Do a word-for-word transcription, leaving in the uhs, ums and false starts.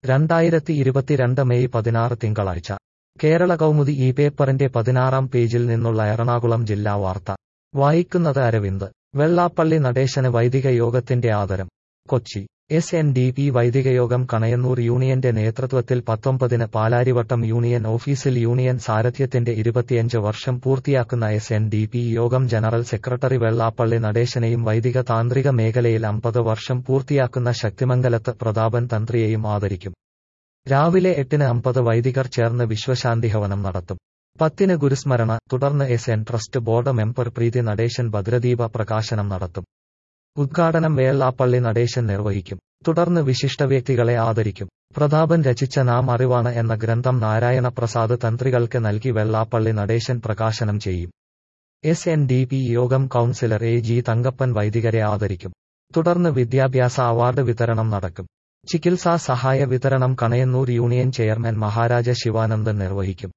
രണ്ടായിരത്തി ഇരുപത്തിരണ്ട് മെയ് പതിനാറ് തിങ്കളാഴ്ച കേരള കൗമുദി ഈ പേപ്പറിന്റെ പതിനാറാം പേജിൽ നിന്നുള്ള എറണാകുളം ജില്ലാ വാർത്ത വായിക്കുന്നത് അരവിന്ദ്. വെള്ളാപ്പള്ളി നടേശന് വൈദിക യോഗത്തിന്റെ ആദരം. Kochi. S N D P വൈദികയോഗം കണയന്നൂർ യൂണിയന്റെ നേതൃത്വത്തിൽ പത്തൊമ്പതിന് പാലാരിവട്ടം യൂണിയൻ ഓഫീസിൽ യൂണിയൻ സാരഥ്യത്തിന്റെ ഇരുപത്തിയഞ്ച് വർഷം പൂർത്തിയാക്കുന്ന എസ് എൻ ഡി പി യോഗം ജനറൽ സെക്രട്ടറി വെള്ളാപ്പള്ളി നടേശനെയും വൈദിക താന്ത്രിക മേഖലയിൽ അമ്പത് വർഷം പൂർത്തിയാക്കുന്ന ശക്തിമംഗലത്ത് പ്രതാപൻ തന്ത്രിയെയും ആദരിക്കും. രാവിലെ എട്ടിന് അമ്പത് വൈദികർ ചേർന്ന് വിശ്വശാന്തിഹവനം നടത്തും. പത്തിന് ഗുരുസ്മരണ, തുടർന്ന് S N trust board member Preethi Natesan ഭദ്രദീപ പ്രകാശനം നടത്തും. ഉദ്ഘാടനം വെള്ളാപ്പള്ളി നടേശൻ നിർവഹിക്കും. തുടർന്ന് വിശിഷ്ടവ്യക്തികളെ ആദരിക്കും. പ്രതാപൻ രചിച്ച നാം അറിവാണ് എന്ന ഗ്രന്ഥം നാരായണ പ്രസാദ് തന്ത്രികൾക്ക് നൽകി വെള്ളാപ്പള്ളി നടേശൻ പ്രകാശനം ചെയ്യും. എസ് എൻ ഡി പി യോഗം കൗൺസിലർ എ ജി തങ്കപ്പൻ വൈദികരെ ആദരിക്കും. തുടർന്ന് വിദ്യാഭ്യാസ അവാർഡ് വിതരണം നടക്കും. ചികിത്സാ സഹായ വിതരണം കണയന്നൂർ യൂണിയൻ ചെയർമാൻ മഹാരാജ ശിവാനന്ദൻ നിർവഹിക്കും.